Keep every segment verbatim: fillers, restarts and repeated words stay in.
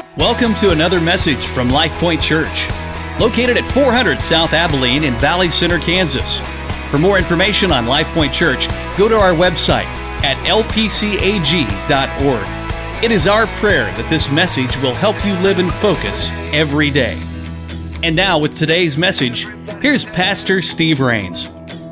Welcome to another message from Life Point Church, located at four hundred South Abilene in Valley Center, Kansas. For more information on Life Point Church, go to our website at l p c a g dot org. It is our prayer that this message will help you live in focus every day. And now with today's message, here's Pastor Steve Rains.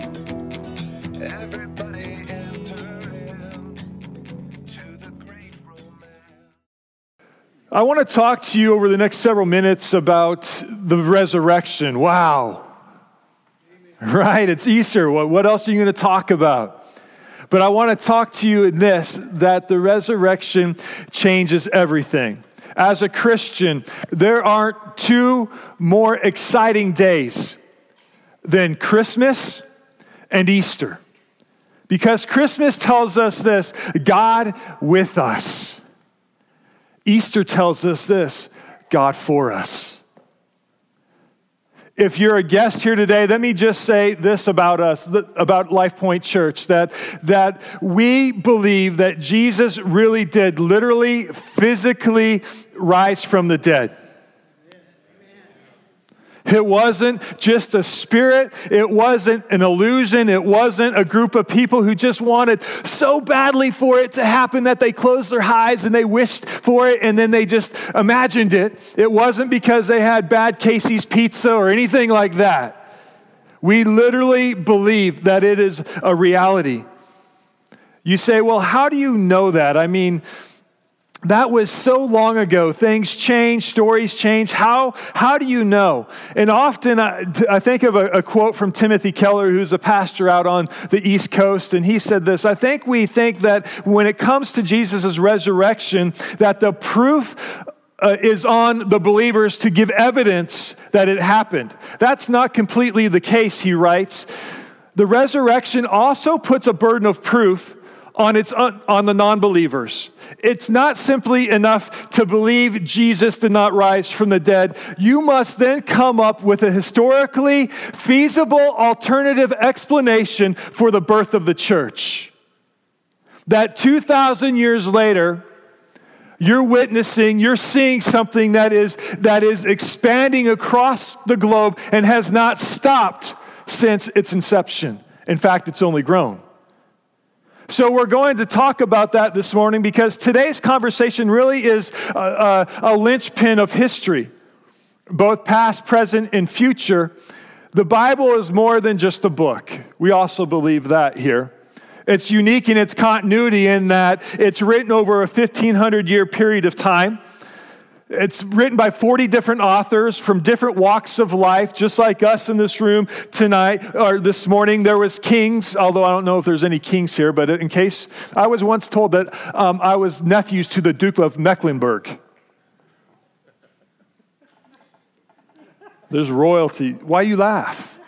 I want to talk to you over the next several minutes about the resurrection. Wow. Right, it's Easter. What, what else are you going to talk about? But I want to talk to you in this, that the resurrection changes everything. As a Christian, there aren't two more exciting days than Christmas and Easter. Because Christmas tells us this, God with us. Easter tells us this, God for us. If you're a guest here today, let me just say this about us, about Life Point Church, that, that we believe that Jesus really did literally, physically rise from the dead. It wasn't just a spirit. It wasn't an illusion. It wasn't a group of people who just wanted so badly for it to happen that they closed their eyes and they wished for it and then they just imagined it. It wasn't because they had bad Casey's Pizza or anything like that. We literally believe that it is a reality. You say, well, how do you know that? I mean, that was so long ago. Things change, stories change. How, how do you know? And often I, I think of a, a quote from Timothy Keller, who's a pastor out on the East Coast, and he said this, I think we think that when it comes to Jesus' resurrection, that the proof uh, is on the believers to give evidence that it happened. That's not completely the case, he writes. The resurrection also puts a burden of proof on its on the non-believers. It's not simply enough to believe Jesus did not rise from the dead. You must then come up with a historically feasible alternative explanation for the birth of the church. That two thousand years later, you're witnessing, you're seeing something that is that is expanding across the globe and has not stopped since its inception. In fact, it's only grown. So we're going to talk about that this morning because today's conversation really is a, a, a linchpin of history, both past, present, and future. The Bible is more than just a book. We also believe that here. It's unique in its continuity in that it's written over a fifteen hundred year period of time. It's written by forty different authors from different walks of life, just like us in this room tonight, or this morning. There was kings, although I don't know if there's any kings here, but in case, I was once told that um, I was nephews to the Duke of Mecklenburg. There's royalty. Why you laugh?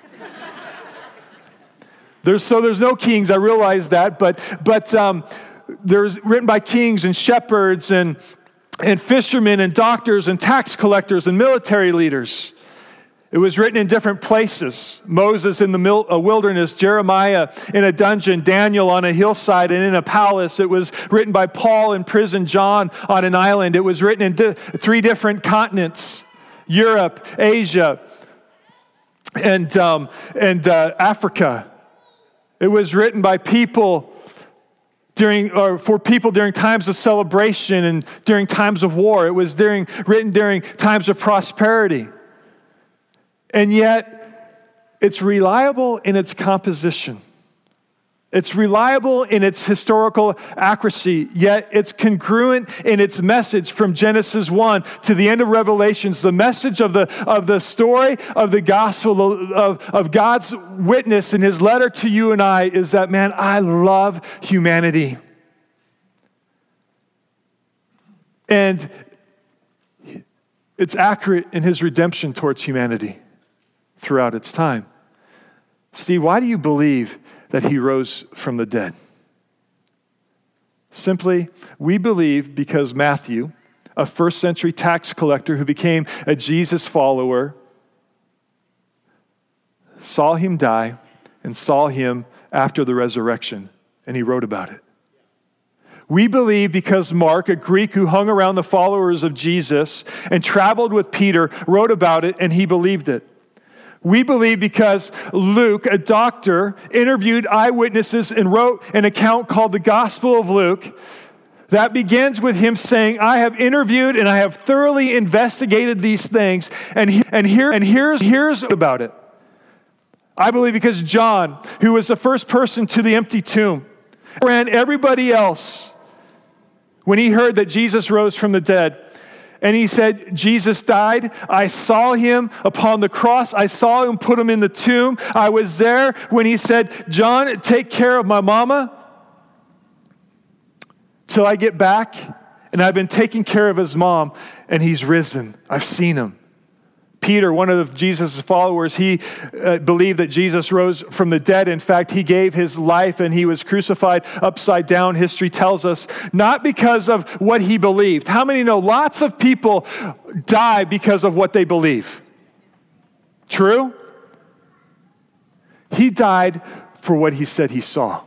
There's, so there's no kings, I realize that, but, but um, there's written by kings and shepherds and and fishermen and doctors and tax collectors and military leaders. It was written in different places. Moses in the mil- uh, wilderness, Jeremiah in a dungeon, Daniel on a hillside and in a palace. It was written by Paul in prison, John on an island. It was written in di- three different continents, Europe, Asia, and, um, and uh, Africa. It was written by people During, or for people during times of celebration and during times of war. It was during, written during times of prosperity. And yet, it's reliable in its composition. It's reliable in its historical accuracy, yet it's congruent in its message from Genesis one to the end of Revelations. The message of the, of the story of the gospel, of, of God's witness in his letter to you and I is that, man, I love humanity. And it's accurate in his redemption towards humanity throughout its time. Steve, why do you believe that he rose from the dead? Simply, we believe because Matthew, a first century tax collector who became a Jesus follower, saw him die and saw him after the resurrection, and he wrote about it. We believe because Mark, a Greek who hung around the followers of Jesus and traveled with Peter, wrote about it and he believed it. We believe because Luke, a doctor, interviewed eyewitnesses and wrote an account called the Gospel of Luke that begins with him saying, I have interviewed and I have thoroughly investigated these things, and, he, and, here, and here's, here's about it. I believe because John, who was the first person to the empty tomb, ran everybody else when he heard that Jesus rose from the dead. And he said, Jesus died. I saw him upon the cross. I saw him put him in the tomb. I was there when he said, John, take care of my mama till I get back. And I've been taking care of his mom, and he's risen. I've seen him. Peter, one of Jesus' followers, he uh, believed that Jesus rose from the dead. In fact, he gave his life and he was crucified upside down, history tells us, not because of what he believed. How many know lots of people die because of what they believe? True? He died for what he said he saw.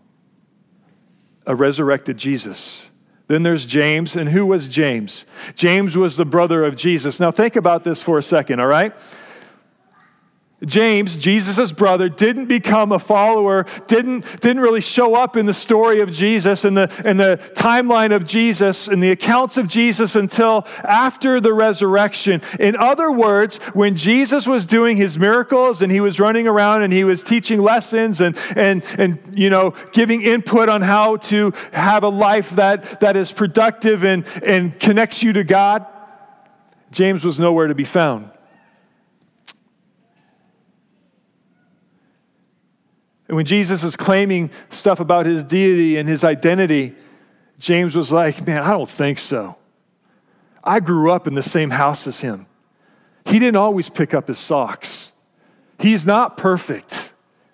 A resurrected Jesus. Then there's James. And who was James? James was the brother of Jesus. Now think about this for a second, all right? James, Jesus' brother, didn't become a follower, didn't, didn't really show up in the story of Jesus and the, and the timeline of Jesus and the accounts of Jesus until after the resurrection. In other words, when Jesus was doing his miracles and he was running around and he was teaching lessons and, and, and you know, giving input on how to have a life that, that is productive and, and connects you to God, James was nowhere to be found. And when Jesus is claiming stuff about his deity and his identity, James was like, man, I don't think so. I grew up in the same house as him. He didn't always pick up his socks. He's not perfect.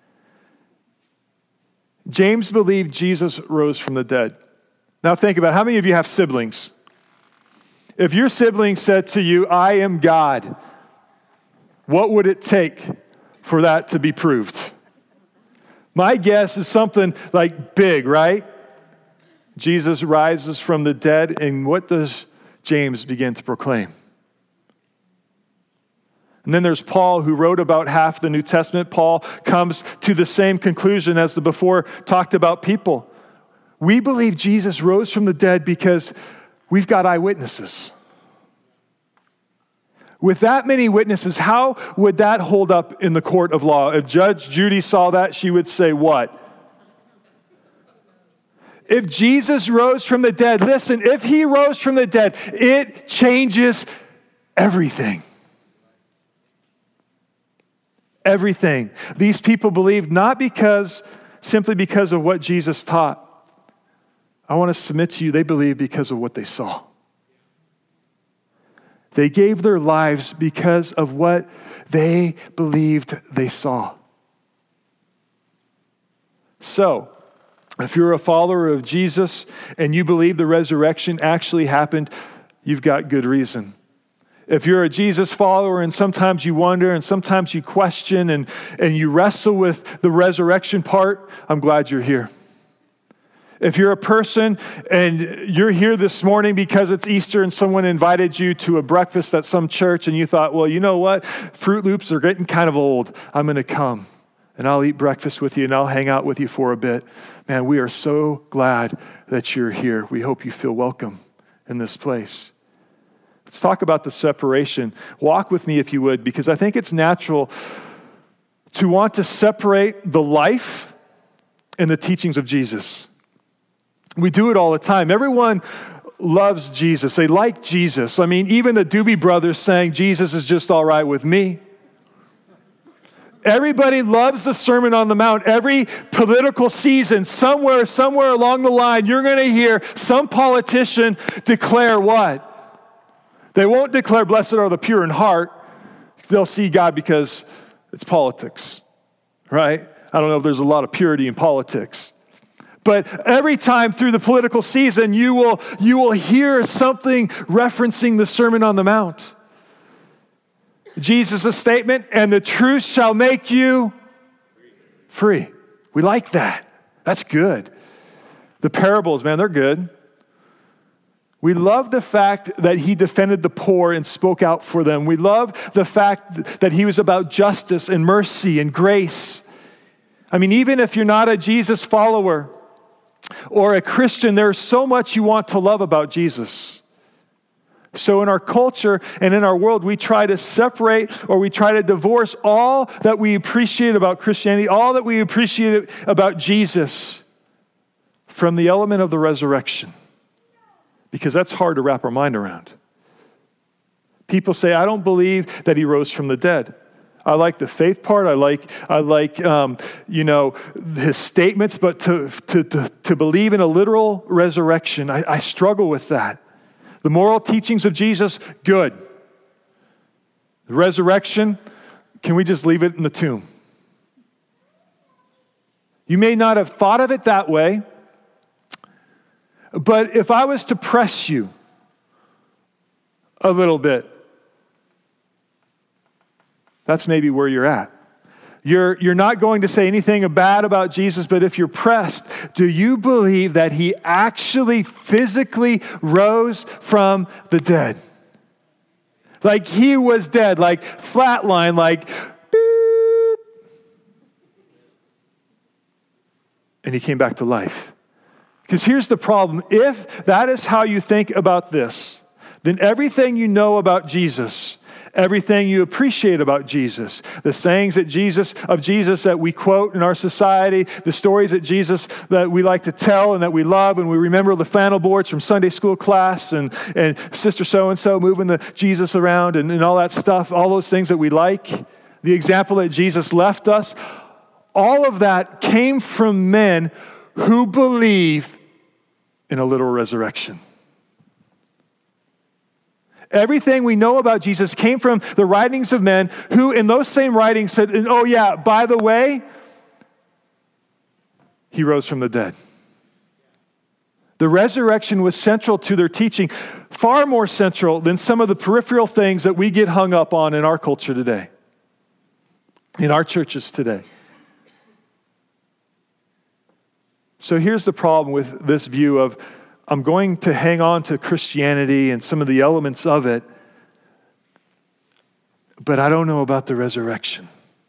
James believed Jesus rose from the dead. Now think about it. How many of you have siblings? If your sibling said to you, I am God, what would it take for that to be proved? My guess is something like big, right? Jesus rises from the dead, and what does James begin to proclaim? And then there's Paul, who wrote about half the New Testament. Paul comes to the same conclusion as the before talked about people. We believe Jesus rose from the dead because we've got eyewitnesses. With that many witnesses, how would that hold up in the court of law? If Judge Judy saw that, she would say what? If Jesus rose from the dead, listen, if he rose from the dead, it changes everything. Everything. These people believed not because, simply because of what Jesus taught. I want to submit to you, they believed because of what they saw. They gave their lives because of what they believed they saw. So, if you're a follower of Jesus and you believe the resurrection actually happened, you've got good reason. If you're a Jesus follower and sometimes you wonder and sometimes you question and, and you wrestle with the resurrection part, I'm glad you're here. If you're a person and you're here this morning because it's Easter and someone invited you to a breakfast at some church and you thought, well, you know what? Fruit Loops are getting kind of old. I'm going to come and I'll eat breakfast with you and I'll hang out with you for a bit. Man, we are so glad that you're here. We hope you feel welcome in this place. Let's talk about the separation. Walk with me if you would, because I think it's natural to want to separate the life and the teachings of Jesus. We do it all the time. Everyone loves Jesus. They like Jesus. I mean, even the Doobie Brothers sang, Jesus is just all right with me. Everybody loves the Sermon on the Mount. Every political season, somewhere, somewhere along the line, you're going to hear some politician declare what? They won't declare, blessed are the pure in heart. They'll see God because it's politics, right? I don't know if there's a lot of purity in politics. But every time through the political season, you will, you will hear something referencing the Sermon on the Mount. Jesus' statement, and the truth shall make you free. We like that. That's good. The parables, man, they're good. We love the fact that he defended the poor and spoke out for them. We love the fact that he was about justice and mercy and grace. I mean, even if you're not a Jesus follower or a Christian, there's so much you want to love about Jesus. So in our culture and in our world, we try to separate or we try to divorce all that we appreciate about Christianity, all that we appreciate about Jesus from the element of the resurrection. Because that's hard to wrap our mind around. People say, I don't believe that he rose from the dead. I like the faith part. I like, I like, um, you know, his statements, but to, to, to, to believe in a literal resurrection, I, I struggle with that. The moral teachings of Jesus, good. The resurrection, can we just leave it in the tomb? You may not have thought of it that way, but if I was to press you a little bit, that's maybe where you're at. You're, you're not going to say anything bad about Jesus, but if you're pressed, do you believe that he actually physically rose from the dead? Like he was dead, like flatline, like beep. And he came back to life. Because here's the problem. If that is how you think about this, then everything you know about Jesus, everything you appreciate about Jesus, the sayings that Jesus of Jesus that we quote in our society, the stories that Jesus that we like to tell and that we love, and we remember the flannel boards from Sunday school class and, and Sister so-and-so moving the Jesus around and, and all that stuff, all those things that we like, the example that Jesus left us, all of that came from men who believe in a literal resurrection. Everything we know about Jesus came from the writings of men who in those same writings said, oh yeah, by the way, he rose from the dead. The resurrection was central to their teaching, far more central than some of the peripheral things that we get hung up on in our culture today, in our churches today. So here's the problem with this view of, I'm going to hang on to Christianity and some of the elements of it, but I don't know about the resurrection.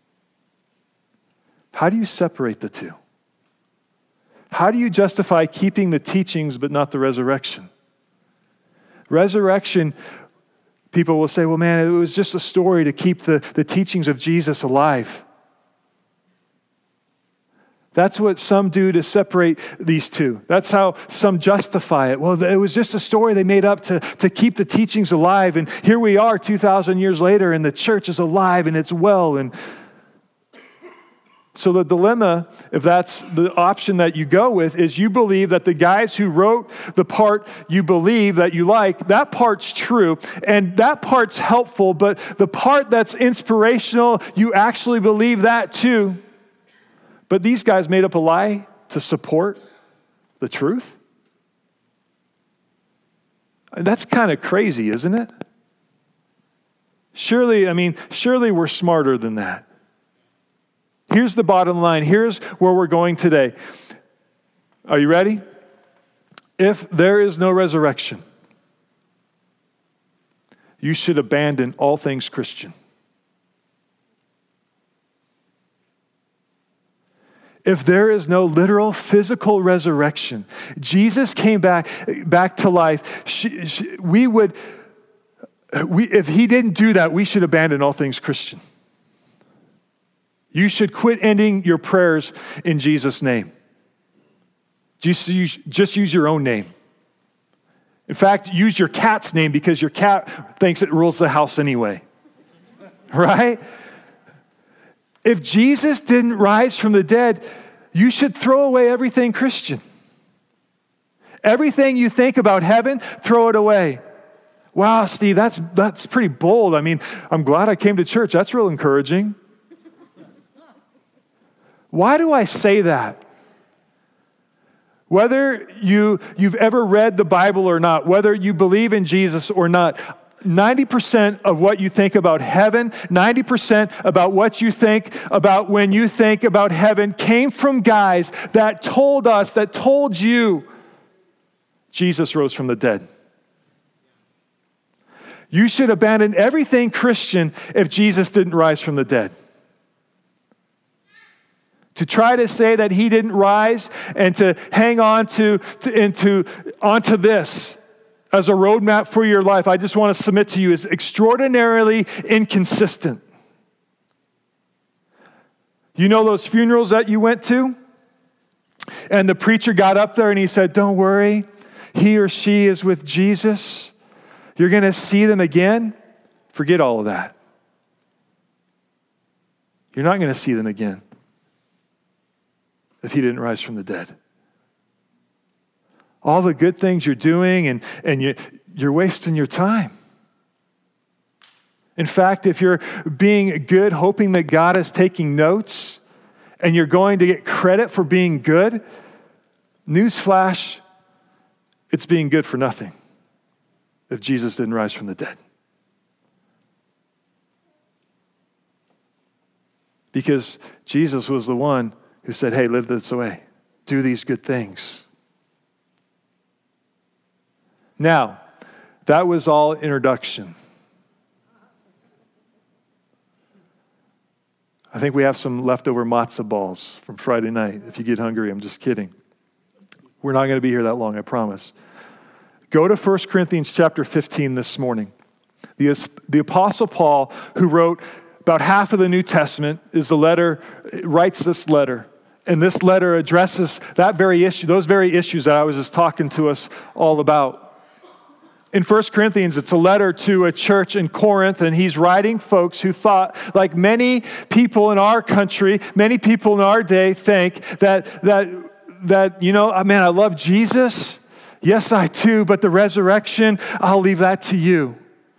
How do you separate the two? How do you justify keeping the teachings but not the resurrection? Resurrection, people will say, well, man, it was just a story to keep the, the teachings of Jesus alive. That's what some do to separate these two. That's how some justify it. Well, it was just a story they made up to, to keep the teachings alive. And here we are two thousand years later, and the church is alive and it's well. And so the dilemma, if that's the option that you go with, is you believe that the guys who wrote the part you believe that you like, that part's true, and that part's helpful, but the part that's inspirational, you actually believe that too. But these guys made up a lie to support the truth? That's kind of crazy, isn't it? Surely, I mean, surely we're smarter than that. Here's the bottom line. Here's where we're going today. Are you ready? If there is no resurrection, you should abandon all things Christian. If there is no literal physical resurrection, Jesus came back back to life, she, she, we would, we, if he didn't do that, we should abandon all things Christian. You should quit ending your prayers in Jesus' name. Just use, just use your own name. In fact, use your cat's name because your cat thinks it rules the house anyway. Right? If Jesus didn't rise from the dead, you should throw away everything Christian. Everything you think about heaven, throw it away. Wow, Steve, that's that's pretty bold. I mean, I'm glad I came to church. That's real encouraging. Why do I say that? Whether you, you've ever read the Bible or not, whether you believe in Jesus or not, ninety percent of what you think about heaven, ninety percent about what you think about when you think about heaven came from guys that told us, that told you Jesus rose from the dead. You should abandon everything Christian if Jesus didn't rise from the dead. To try to say that he didn't rise and to hang on to, to into onto this as a roadmap for your life, I just want to submit to you, is extraordinarily inconsistent. You know those funerals that you went to? And the preacher got up there and he said, don't worry, he or she is with Jesus. You're going to see them again. Forget all of that. You're not going to see them again if he didn't rise from the dead. All the good things you're doing, and, and you, you're wasting your time. In fact, if you're being good, hoping that God is taking notes, and you're going to get credit for being good, newsflash, it's being good for nothing if Jesus didn't rise from the dead. Because Jesus was the one who said, hey, live this way. Do these good things. Now, that was all introduction. I think we have some leftover matzah balls from Friday night. If you get hungry, I'm just kidding. We're not going to be here that long, I promise. Go to First Corinthians chapter fifteen this morning. The, the Apostle Paul, who wrote about half of the New Testament, is the letter, writes this letter. And this letter addresses that very issue, those very issues that I was just talking to us all about. In First Corinthians, it's a letter to a church in Corinth, and he's writing folks who thought, like many people in our country, many people in our day think that, that, that you know, man, I love Jesus. Yes, I do, but the resurrection, I'll leave that to you.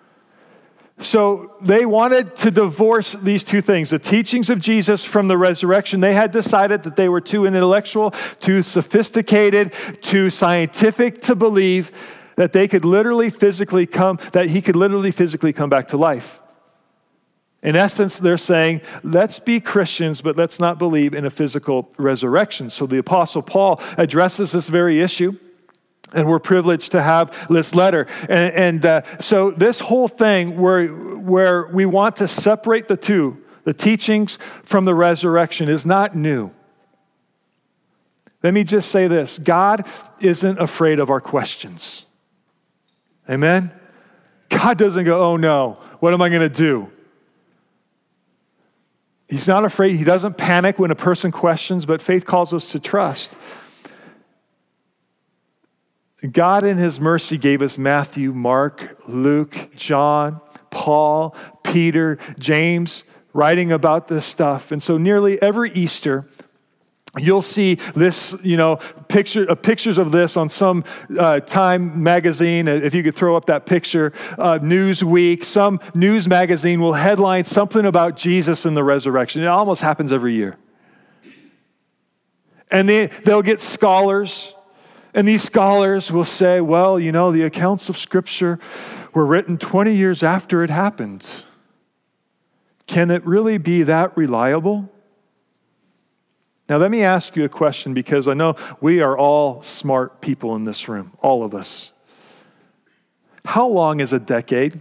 So they wanted to divorce these two things, the teachings of Jesus from the resurrection. They had decided that they were too intellectual, too sophisticated, too scientific to believe that they could literally physically come, that he could literally physically come back to life. In essence, they're saying, let's be Christians, but let's not believe in a physical resurrection. So the Apostle Paul addresses this very issue, and we're privileged to have this letter. And, and uh, so this whole thing where, where we want to separate the two, the teachings from the resurrection, is not new. Let me just say this. God isn't afraid of our questions. Amen? God doesn't go, oh no, what am I going to do? He's not afraid. He doesn't panic when a person questions, but faith calls us to trust. God in his mercy gave us Matthew, Mark, Luke, John, Paul, Peter, James, writing about this stuff. And so nearly every Easter, you'll see this, you know, picture, uh, pictures of this on some uh, Time magazine. If you could throw up that picture, uh, Newsweek, some news magazine will headline something about Jesus and the resurrection. It almost happens every year. And they, they'll get scholars, and these scholars will say, well, you know, the accounts of Scripture were written twenty years after it happened. Can it really be that reliable? Now, let me ask you a question, because I know we are all smart people in this room, all of us. How long is a decade?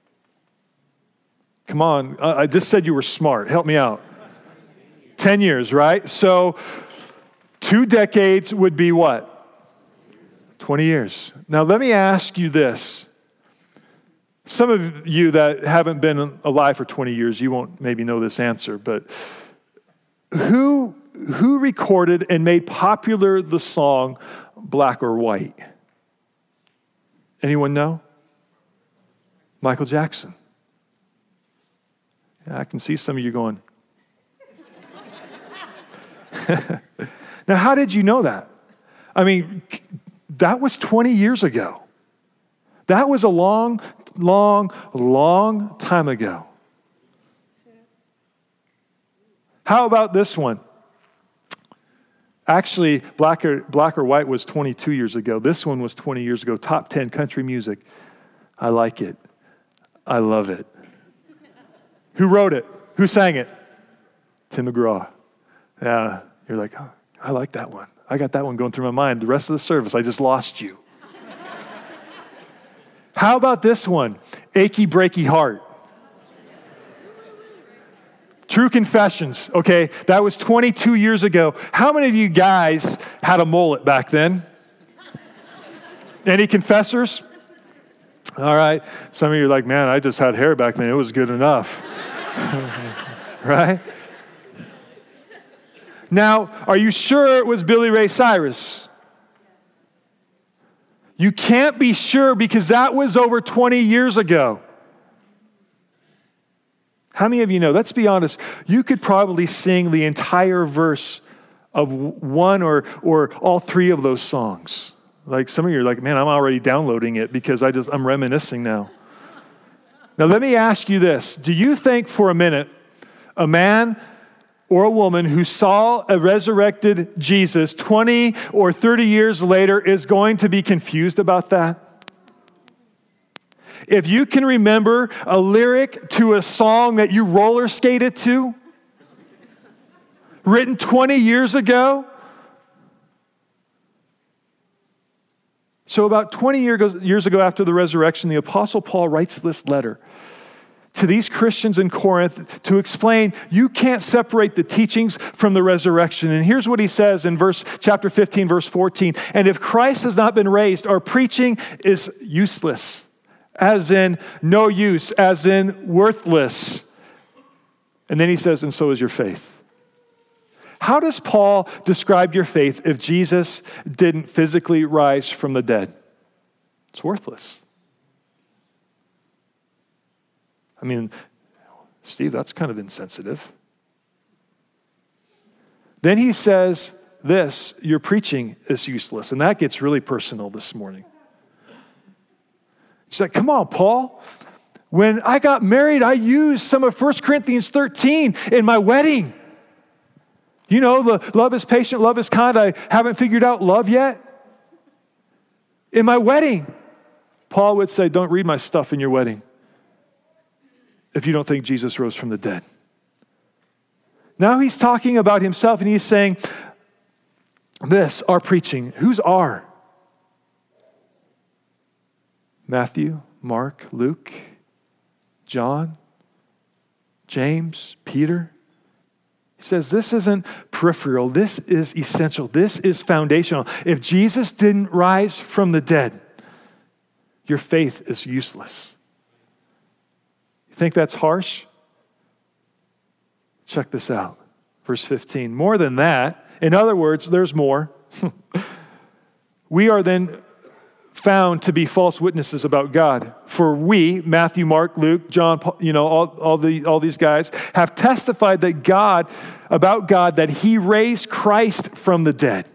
Come on, I just said you were smart. Help me out. Ten years, right? So two decades would be what? twenty years. Now, let me ask you this. Some of you that haven't been alive for twenty years, you won't maybe know this answer, but who... Who recorded and made popular the song Black or White? Anyone know? Michael Jackson. Yeah, I can see some of you going. Now, how did you know that? I mean, that was twenty years ago. That was a long, long, long time ago. How about this one? Actually, Black or, Black or White was twenty-two years ago. This one was twenty years ago. Top ten country music. I like it. I love it. Who wrote it? Who sang it? Tim McGraw. Yeah, you're like, oh, I like that one. I got that one going through my mind. The rest of the service, I just lost you. How about this one? Achy Breaky Heart. True Confessions. Okay, that was twenty-two years ago. How many of you guys had a mullet back then? Any confessors? All right. Some of you are like, man, I just had hair back then. It was good enough. Right? Now, are you sure it was Billy Ray Cyrus? You can't be sure because that was over twenty years ago. How many of you know? Let's be honest. You could probably sing the entire verse of one or or all three of those songs. Like some of you are like, man, I'm already downloading it because I just I'm reminiscing now. Now let me ask you this. Do you think for a minute a man or a woman who saw a resurrected Jesus twenty or thirty years later is going to be confused about that? If you can remember a lyric to a song that you roller skated to, written twenty years ago. So about twenty years ago after the resurrection, the Apostle Paul writes this letter to these Christians in Corinth to explain you can't separate the teachings from the resurrection. And here's what he says in verse chapter fifteen, verse fourteen. And if Christ has not been raised, our preaching is useless. As in no use, as in worthless. And then he says, and so is your faith. How does Paul describe your faith if Jesus didn't physically rise from the dead? It's worthless. I mean, Steve, that's kind of insensitive. Then he says this, your preaching is useless. And that gets really personal this morning. She's like, come on, Paul. When I got married, I used some of First Corinthians thirteen in my wedding. You know, the love is patient, love is kind. I haven't figured out love yet. In my wedding, Paul would say, don't read my stuff in your wedding if you don't think Jesus rose from the dead. Now he's talking about himself and he's saying, this, our preaching. Who's our? Matthew, Mark, Luke, John, James, Peter. He says this isn't peripheral. This is essential. This is foundational. If Jesus didn't rise from the dead, your faith is useless. You think that's harsh? Check this out. Verse fifteen. More than that, in other words, there's more. We are then found to be false witnesses about God. For we, Matthew, Mark, Luke, John, you know, all, all, the, all these guys, have testified that God, about God, that he raised Christ from the dead.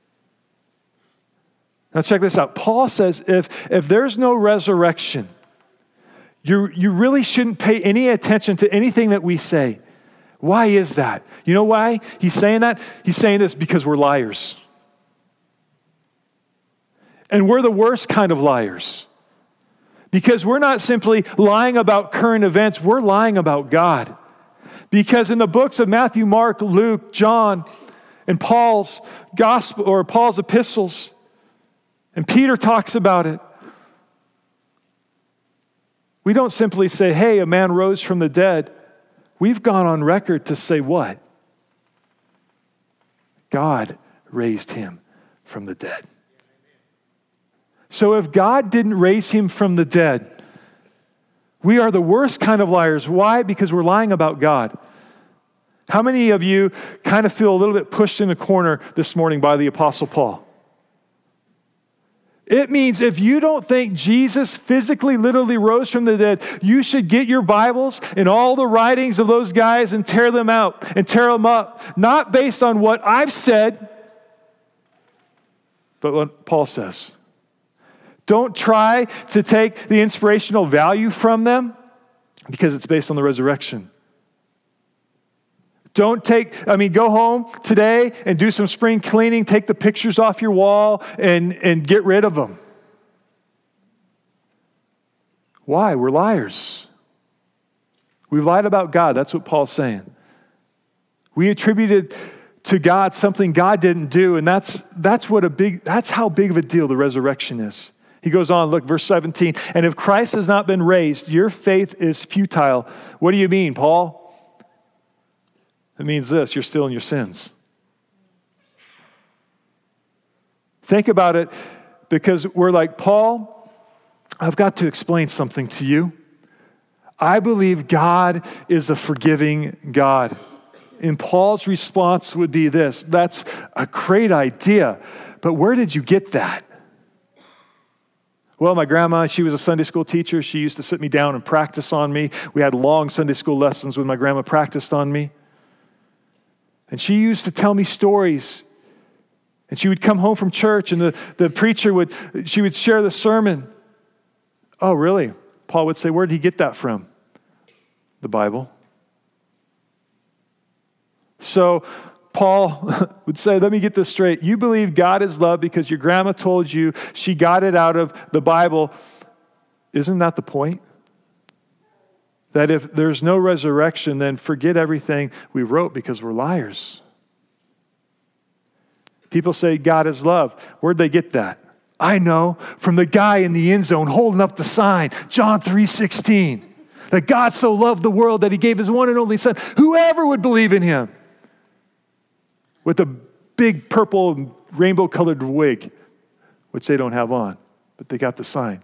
Now check this out. Paul says if, if there's no resurrection, you, you really shouldn't pay any attention to anything that we say. Why is that? You know why he's saying that? He's saying this because we're liars. And we're the worst kind of liars. Because we're not simply lying about current events, we're lying about God. Because in the books of Matthew, Mark, Luke, John, and Paul's gospel or Paul's epistles, and Peter talks about it, we don't simply say, hey, a man rose from the dead. We've gone on record to say what? God raised him from the dead. So if God didn't raise him from the dead, we are the worst kind of liars. Why? Because we're lying about God. How many of you kind of feel a little bit pushed in a corner this morning by the Apostle Paul? It means if you don't think Jesus physically, literally rose from the dead, you should get your Bibles and all the writings of those guys and tear them out and tear them up. Not based on what I've said, but what Paul says. Don't try to take the inspirational value from them because it's based on the resurrection. Don't take, I mean, go home today and do some spring cleaning, take the pictures off your wall and, and get rid of them. Why? We're liars. We've lied about God. That's what Paul's saying. We attributed to God something God didn't do, and that's that's what a big that's how big of a deal the resurrection is. He goes on, look, verse seventeen, and if Christ has not been raised, your faith is futile. What do you mean, Paul? It means this, you're still in your sins. Think about it, because we're like, Paul, I've got to explain something to you. I believe God is a forgiving God. And Paul's response would be this, that's a great idea, but where did you get that? Well, my grandma, she was a Sunday school teacher. She used to sit me down and practice on me. We had long Sunday school lessons when my grandma practiced on me. And she used to tell me stories. And she would come home from church and the, the preacher would, she would share the sermon. Oh, really? Paul would say, where did he get that from? The Bible. So Paul would say, let me get this straight. You believe God is love because your grandma told you she got it out of the Bible. Isn't that the point? That if there's no resurrection, then forget everything we wrote because we're liars. People say God is love. Where'd they get that? I know, from the guy in the end zone holding up the sign, John three sixteen. That God so loved the world that he gave his one and only son. Whoever would believe in him. With a big purple rainbow-colored wig, which they don't have on, but they got the sign.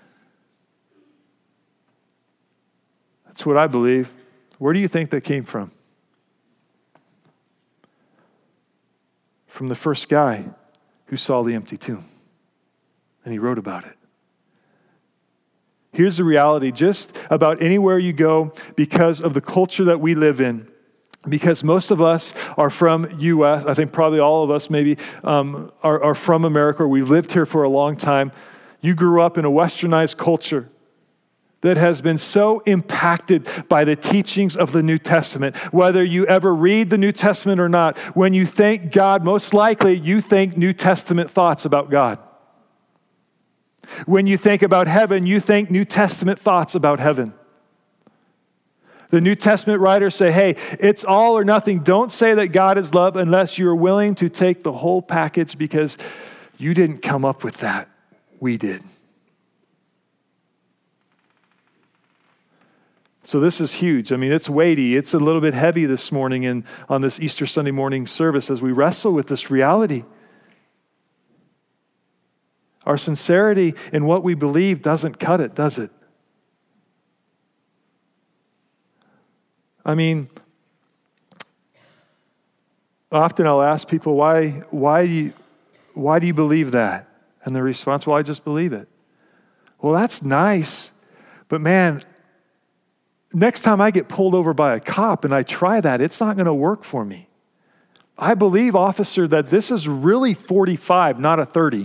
That's what I believe. Where do you think that came from? From the first guy who saw the empty tomb. And he wrote about it. Here's the reality. Just about anywhere you go, because of the culture that we live in, because most of us are from U S, I think probably all of us maybe um, are, are from America, or we lived here for a long time. You grew up in a westernized culture that has been so impacted by the teachings of the New Testament. Whether you ever read the New Testament or not, when you think God, most likely you think New Testament thoughts about God. When you think about heaven, you think New Testament thoughts about heaven. The New Testament writers say, hey, it's all or nothing. Don't say that God is love unless you're willing to take the whole package, because you didn't come up with that. We did. So this is huge. I mean, it's weighty. It's a little bit heavy this morning and on this Easter Sunday morning service as we wrestle with this reality. Our sincerity in what we believe doesn't cut it, does it? I mean, often I'll ask people, why, why, do you, why do you believe that? And the response, well, I just believe it. Well, that's nice, but man, next time I get pulled over by a cop and I try that, it's not going to work for me. I believe, officer, that this is really forty-five, not a thirty.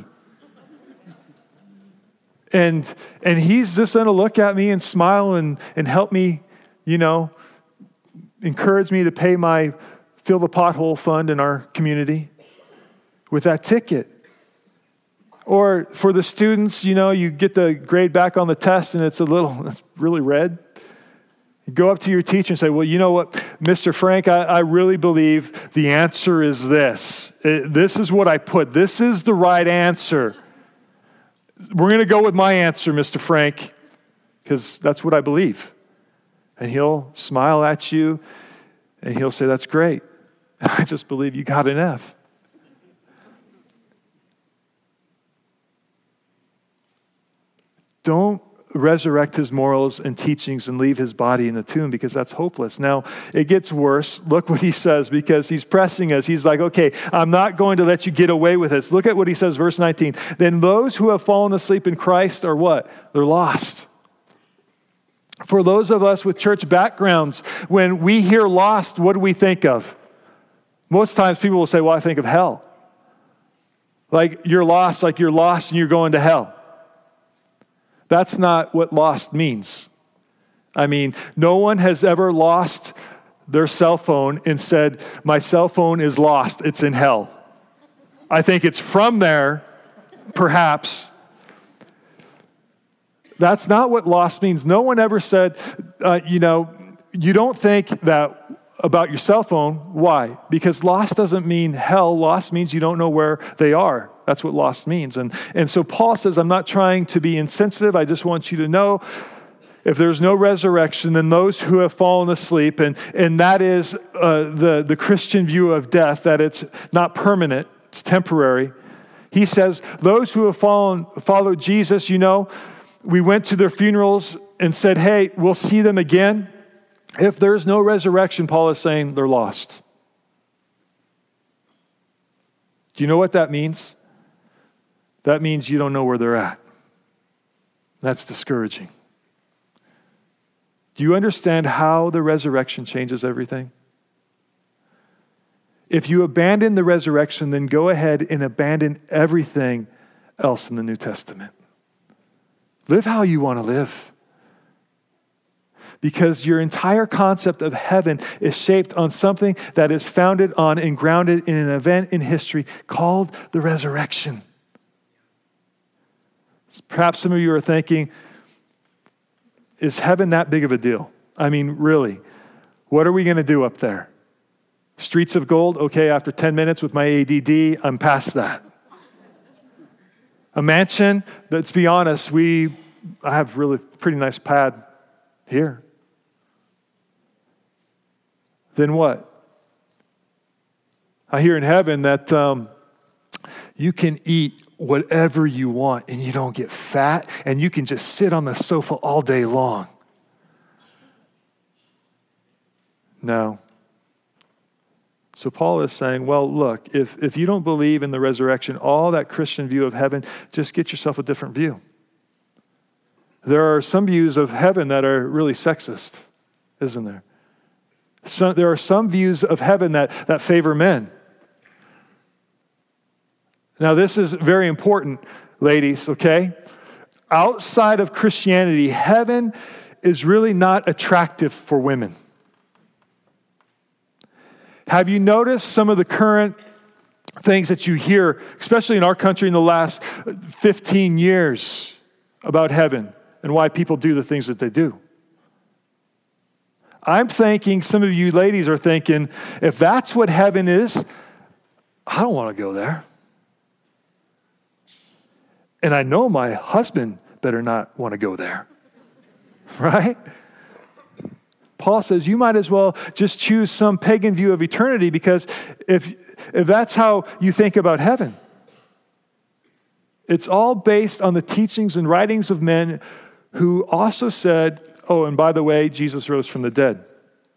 And and he's just going to look at me and smile and, and help me, you know, encourage me to pay my fill the pothole fund in our community with that ticket. Or for the students, you know, you get the grade back on the test and it's a little, it's really red. You go up to your teacher and say, well, you know what, Mister Frank, I, I really believe the answer is this. It, this is what I put. This is the right answer. We're going to go with my answer, Mister Frank, because that's what I believe. And he'll smile at you and he'll say, that's great. And I just believe you got an F. Don't resurrect his morals and teachings and leave his body in the tomb, because that's hopeless. Now, it gets worse. Look what he says, because he's pressing us. He's like, okay, I'm not going to let you get away with this. Look at what he says, verse nineteen. Then those who have fallen asleep in Christ are what? They're lost. For those of us with church backgrounds, when we hear lost, what do we think of? Most times people will say, well, I think of hell. Like you're lost, like you're lost and you're going to hell. That's not what lost means. I mean, no one has ever lost their cell phone and said, my cell phone is lost, it's in hell. I think it's from there, perhaps. That's not what lost means. No one ever said, uh, you know, you don't think that about your cell phone. Why? Because lost doesn't mean hell. Lost means you don't know where they are. That's what lost means. And, and so Paul says, I'm not trying to be insensitive. I just want you to know if there's no resurrection, then those who have fallen asleep, and, and that is uh, the, the Christian view of death, that it's not permanent, it's temporary. He says, those who have fallen, followed Jesus, you know, we went to their funerals and said, hey, we'll see them again. If there's no resurrection, Paul is saying they're lost. Do you know what that means? That means you don't know where they're at. That's discouraging. Do you understand how the resurrection changes everything? If you abandon the resurrection, then go ahead and abandon everything else in the New Testament. Live how you want to live. Because your entire concept of heaven is shaped on something that is founded on and grounded in an event in history called the resurrection. Perhaps some of you are thinking, is heaven that big of a deal? I mean, really, what are we going to do up there? Streets of gold? Okay, after ten minutes with my A D D, I'm past that. A mansion? Let's be honest, we, I have really pretty nice pad here. Then what? I hear in heaven that um, you can eat whatever you want and you don't get fat, and you can just sit on the sofa all day long. No. So Paul is saying, well, look, if, if you don't believe in the resurrection, all that Christian view of heaven, just get yourself a different view. There are some views of heaven that are really sexist, isn't there? So, there are some views of heaven that, that favor men. Now, this is very important, ladies, okay? Outside of Christianity, heaven is really not attractive for women. Have you noticed some of the current things that you hear, especially in our country in the last fifteen years, about heaven and why people do the things that they do? I'm thinking, some of you ladies are thinking, if that's what heaven is, I don't want to go there. And I know my husband better not want to go there. Right? Paul says you might as well just choose some pagan view of eternity, because if, if that's how you think about heaven, it's all based on the teachings and writings of men who also said, oh, and by the way, Jesus rose from the dead.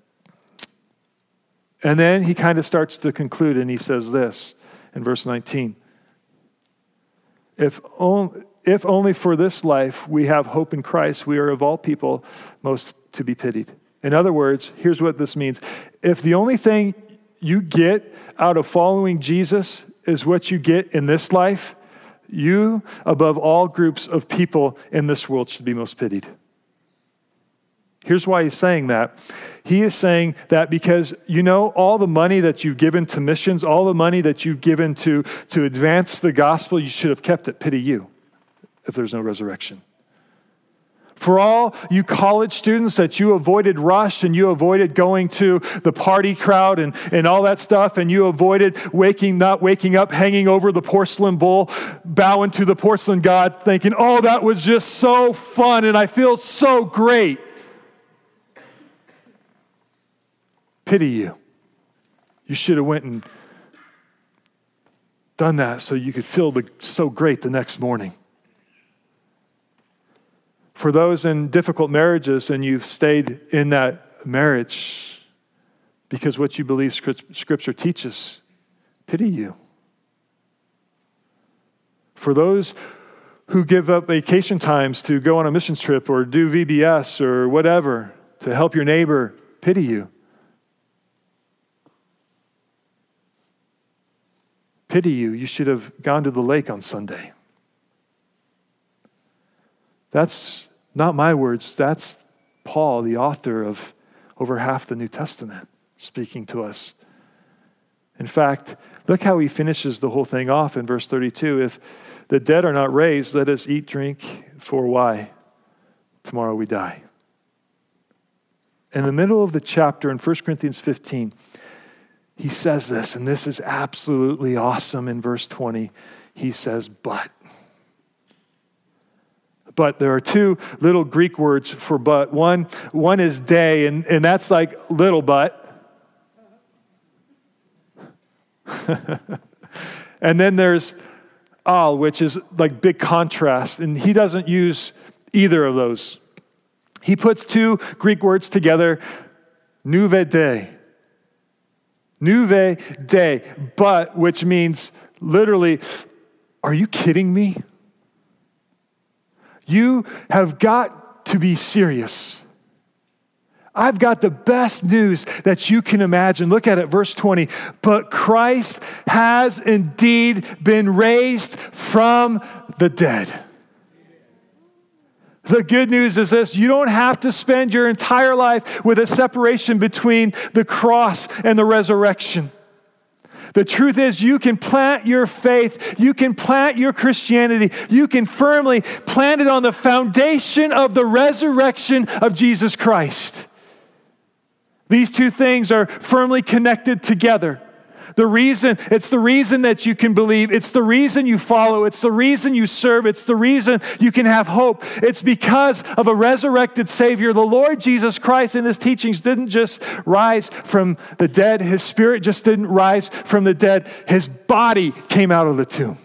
And then he kind of starts to conclude, and he says this in verse nineteen. If only, if only for this life we have hope in Christ, we are of all people most to be pitied. In other words, here's what this means. If the only thing you get out of following Jesus is what you get in this life, you, above all groups of people in this world, should be most pitied. Here's why he's saying that. He is saying that because, you know, all the money that you've given to missions, all the money that you've given to, to advance the gospel, you should have kept it. Pity you if there's no resurrection. For all you college students that you avoided rush, and you avoided going to the party crowd and, and all that stuff, and you avoided waking not waking up, hanging over the porcelain bowl, bowing to the porcelain god, thinking, oh, that was just so fun and I feel so great. Pity you. You should have went and done that so you could feel the, so great the next morning. For those in difficult marriages, and you've stayed in that marriage because what you believe Scripture teaches, pity you. For those who give up vacation times to go on a missions trip or do V B S or whatever to help your neighbor, pity you. Pity you. You should have gone to the lake on Sunday. That's not my words. That's Paul, the author of over half the New Testament, speaking to us. In fact, look how he finishes the whole thing off in verse thirty-two. If the dead are not raised, let us eat, drink, for why? tomorrow we die. In the middle of the chapter in First Corinthians fifteen, he says this, and this is absolutely awesome in verse twenty. He says, but. But there are two little Greek words for but. One, one is day, and, and that's like little but. And then there's al, which is like big contrast, and he doesn't use either of those. He puts two Greek words together, nouve day. Nouve day, but, which means literally, are you kidding me? You have got to be serious. I've got the best news that you can imagine. Look at it, verse twenty. But Christ has indeed been raised from the dead. The good news is this: you don't have to spend your entire life with a separation between the cross and the resurrection. The truth is, you can plant your faith, you can plant your Christianity, you can firmly plant it on the foundation of the resurrection of Jesus Christ. These two things are firmly connected together. The reason, it's the reason that you can believe. It's the reason you follow. It's the reason you serve. It's the reason you can have hope. It's because of a resurrected Savior. The Lord Jesus Christ in His teachings didn't just rise from the dead. His Spirit just didn't rise from the dead. His body came out of the tomb.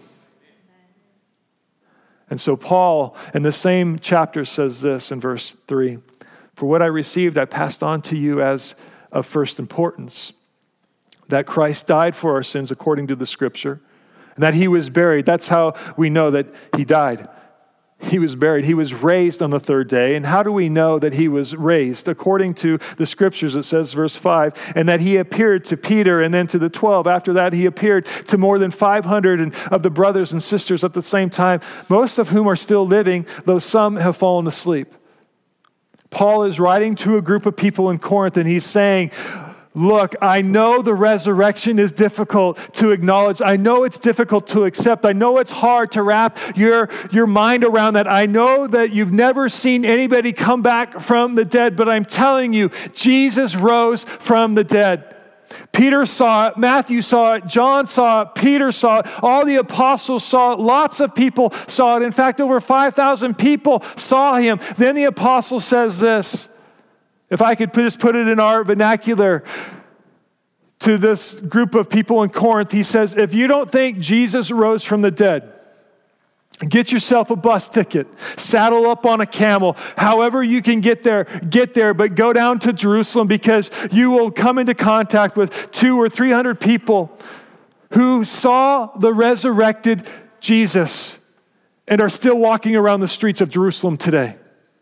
And so Paul, in the same chapter, says this in verse three. For what I received, I passed on to you as of first importance, that Christ died for our sins according to the Scripture, and that He was buried. That's how we know that He died. He was buried. He was raised on the third day. And how do we know that He was raised? According to the Scriptures, it says, verse five, and that He appeared to Peter and then to the twelve. After that, He appeared to more than five hundred of the brothers and sisters at the same time, most of whom are still living, though some have fallen asleep. Paul is writing to a group of people in Corinth, and he's saying, look, I know the resurrection is difficult to acknowledge. I know it's difficult to accept. I know it's hard to wrap your, your mind around that. I know that you've never seen anybody come back from the dead, but I'm telling you, Jesus rose from the dead. Peter saw it, Matthew saw it, John saw it, Peter saw it, all the apostles saw it, lots of people saw it. In fact, over five thousand people saw Him. Then the apostle says this, if I could just put it in our vernacular to this group of people in Corinth, he says, if you don't think Jesus rose from the dead, get yourself a bus ticket, saddle up on a camel, however you can get there, get there, but go down to Jerusalem, because you will come into contact with two or three hundred people who saw the resurrected Jesus and are still walking around the streets of Jerusalem today.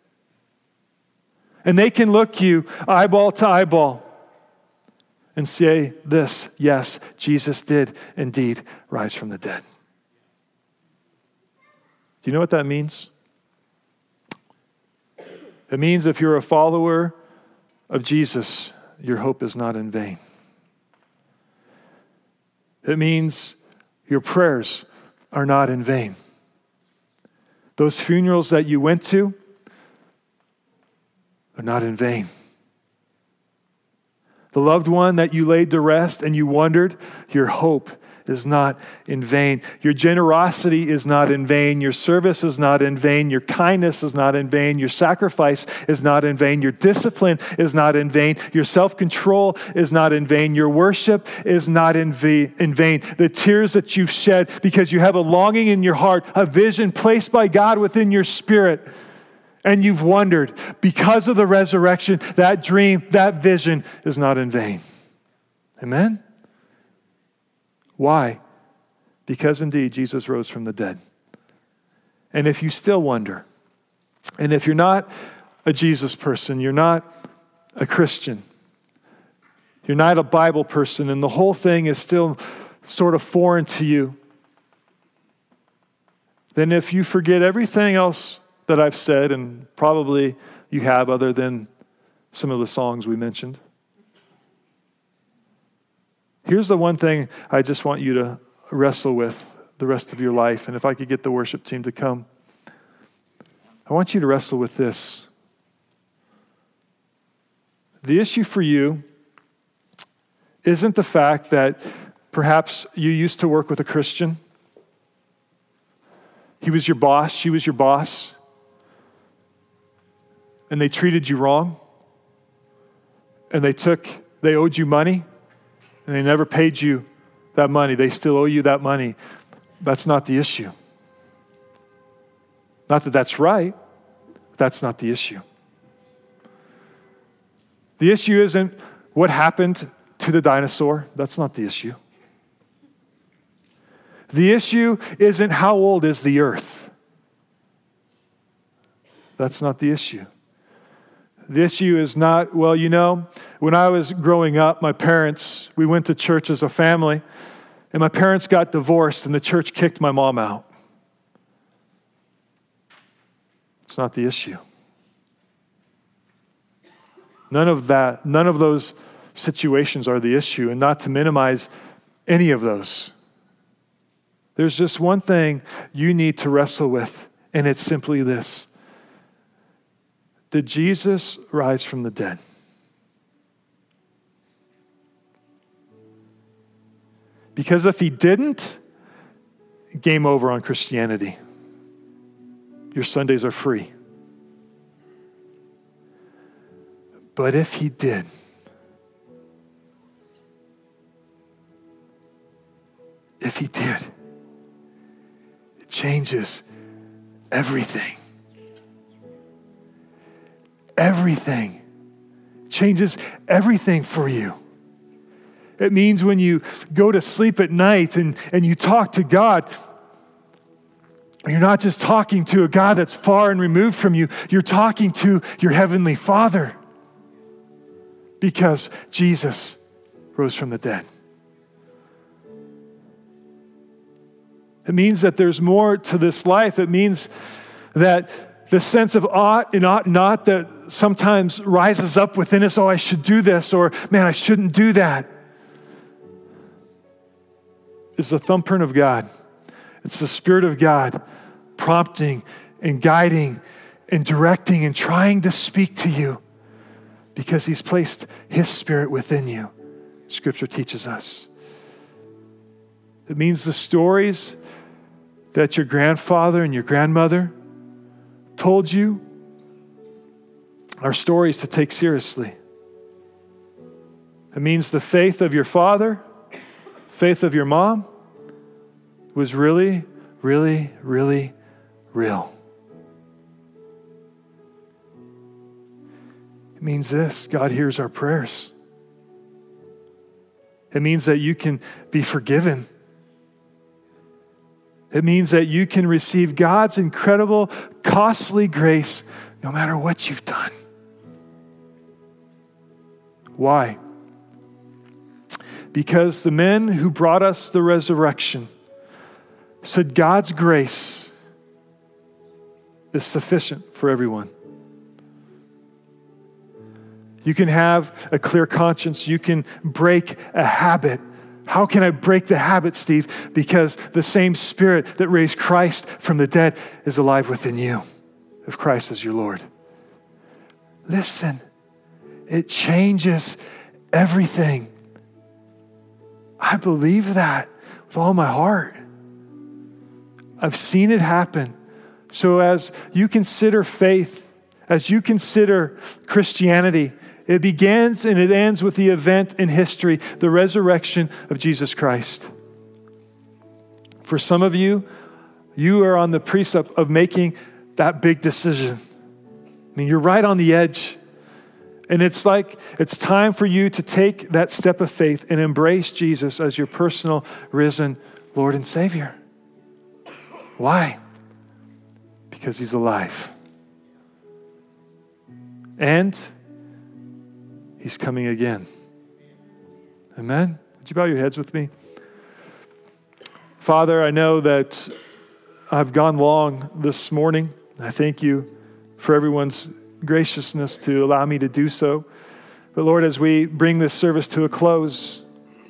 And they can look you eyeball to eyeball and say this, yes, Jesus did indeed rise from the dead. Do you know what that means? It means if you're a follower of Jesus, your hope is not in vain. It means your prayers are not in vain. Those funerals that you went to are not in vain. The loved one that you laid to rest and you wondered, your hope is not in vain. Your generosity is not in vain. Your service is not in vain. Your kindness is not in vain. Your sacrifice is not in vain. Your discipline is not in vain. Your self-control is not in vain. Your worship is not in vain. The tears that you've shed because you have a longing in your heart, a vision placed by God within your spirit, and you've wondered, because of the resurrection, that dream, that vision is not in vain. Amen? Why? Because indeed Jesus rose from the dead. And if you still wonder, and if you're not a Jesus person, you're not a Christian, you're not a Bible person, and the whole thing is still sort of foreign to you, then if you forget everything else that I've said, and probably you have other than some of the songs we mentioned, here's the one thing I just want you to wrestle with the rest of your life. And if I could get the worship team to come, I want you to wrestle with this The issue for you isn't the fact that perhaps you used to work with a Christian. He was your boss, she was your boss, and they treated you wrong, and they took, they owed you money, and they never paid you that money. They still owe you that money. That's not the issue. Not that that's right, but that's not the issue. The issue isn't what happened to the dinosaur. That's not the issue. The issue isn't how old is the earth. That's not the issue. The issue is not, well, you know, when I was growing up, my parents, we went to church as a family, and my parents got divorced, and the church kicked my mom out. It's not the issue. None of that, none of those situations are the issue, and not to minimize any of those. There's just one thing you need to wrestle with, and it's simply this. Did Jesus rise from the dead? Because if he didn't, game over on Christianity. Your Sundays are free. But if he did, if he did, it changes everything. Everything. Changes everything for you. It means when you go to sleep at night and, and you talk to God, you're not just talking to a God that's far and removed from you, you're talking to your heavenly Father. Because Jesus rose from the dead. It means that there's more to this life. It means that the sense of ought and ought not that sometimes rises up within us, oh, I should do this, or man, I shouldn't do that, is the thumbprint of God. It's the Spirit of God prompting and guiding and directing and trying to speak to you because he's placed his Spirit within you. Scripture teaches us. It means the stories that your grandfather and your grandmother told you are stories to take seriously. It means the faith of your father, faith of your mom was really, really, really real. It means this: God hears our prayers. It means that you can be forgiven. It means that you can receive God's incredible, costly grace no matter what you've done. Why? Because the men who brought us the resurrection said God's grace is sufficient for everyone. You can have a clear conscience. You can break a habit. How can I break the habit, Steve? Because the same Spirit that raised Christ from the dead is alive within you, if Christ is your Lord. Listen, it changes everything. I believe that with all my heart. I've seen it happen. So as you consider faith, as you consider Christianity, it begins and it ends with the event in history, the resurrection of Jesus Christ. For some of you, you are on the precept of making that big decision. I mean, you're right on the edge. And it's like it's time for you to take that step of faith and embrace Jesus as your personal risen Lord and Savior. Why? Because he's alive. And he's coming again. Amen? Would you bow your heads with me? Father, I know that I've gone long this morning. I thank you for everyone's graciousness to allow me to do so. But Lord, as we bring this service to a close,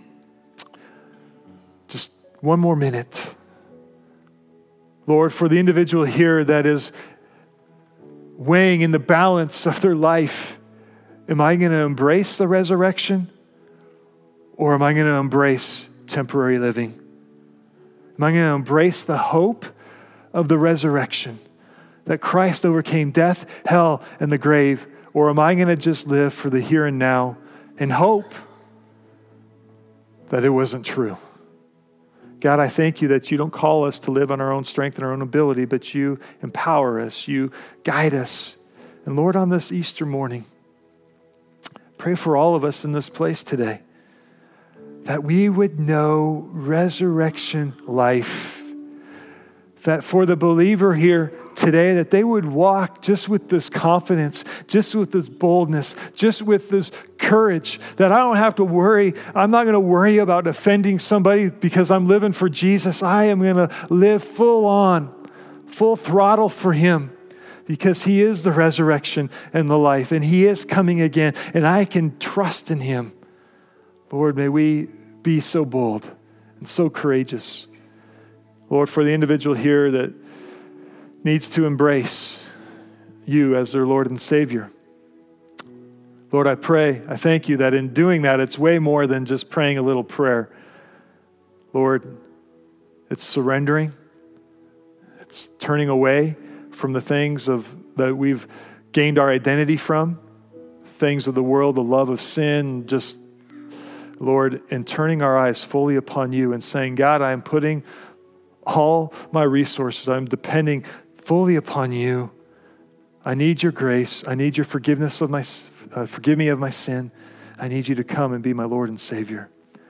just one more minute. Lord, for the individual here that is weighing in the balance of their life Am I going to embrace the resurrection, or am I going to embrace temporary living? Am I going to embrace the hope of the resurrection, that Christ overcame death, hell, and the grave? Or am I going to just live for the here and now and hope that it wasn't true? God, I thank you that you don't call us to live on our own strength and our own ability, but you empower us, you guide us. And Lord, on this Easter morning, pray for all of us in this place today, that we would know resurrection life. That for the believer here today, that they would walk just with this confidence, just with this boldness, just with this courage, that I don't have to worry. I'm not going to worry about offending somebody because I'm living for Jesus. I am going to live full on, full throttle for him, because he is the resurrection and the life, and he is coming again, and I can trust in him. Lord, may we be so bold and so courageous. Lord, for the individual here that needs to embrace you as their Lord and Savior, Lord, I pray, I thank you that in doing that, it's way more than just praying a little prayer. Lord, it's surrendering. It's turning away from the things of that we've gained our identity from, things of the world, the love of sin, just, Lord, and turning our eyes fully upon you and saying, God, I am putting all my resources, I'm depending fully upon you. I need your grace. I need your forgiveness of my, uh, forgive me of my sin. I need you to come and be my Lord and Savior.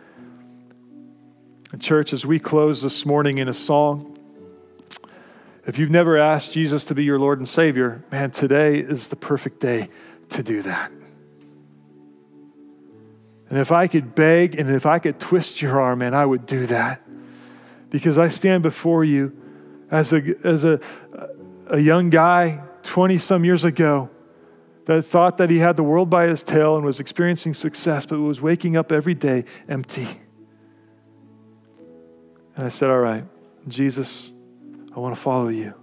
And church, as we close this morning in a song, if you've never asked Jesus to be your Lord and Savior, man, today is the perfect day to do that. And if I could beg and if I could twist your arm, man, I would do that. Because I stand before you as a as a, a young guy twenty-some years ago that thought that he had the world by his tail and was experiencing success, but was waking up every day empty. And I said, all right, Jesus, I want to follow you.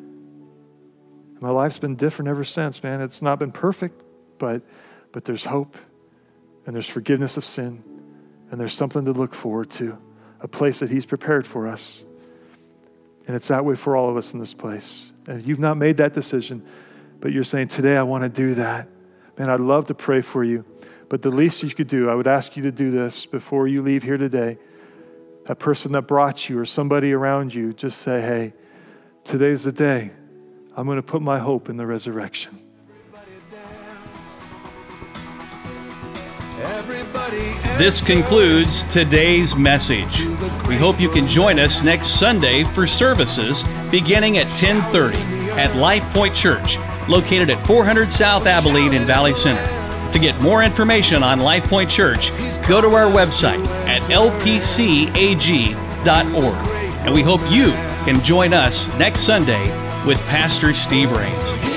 My life's been different ever since, man. It's not been perfect, but but there's hope, and there's forgiveness of sin, and there's something to look forward to, a place that he's prepared for us. And it's that way for all of us in this place. And if you've not made that decision, but you're saying, today I want to do that, man, I'd love to pray for you. But the least you could do, I would ask you to do this before you leave here today. That person that brought you or somebody around you, just say, hey, today's the day. I'm going to put my hope in the resurrection. This concludes today's message. We hope you can join us next Sunday for services beginning at ten thirty at Life Point Church, located at four hundred South Abilene in Valley Center. To get more information on Life Point Church, go to our website at L P C A G dot org. And we hope you can join us next Sunday with Pastor Steve Rains.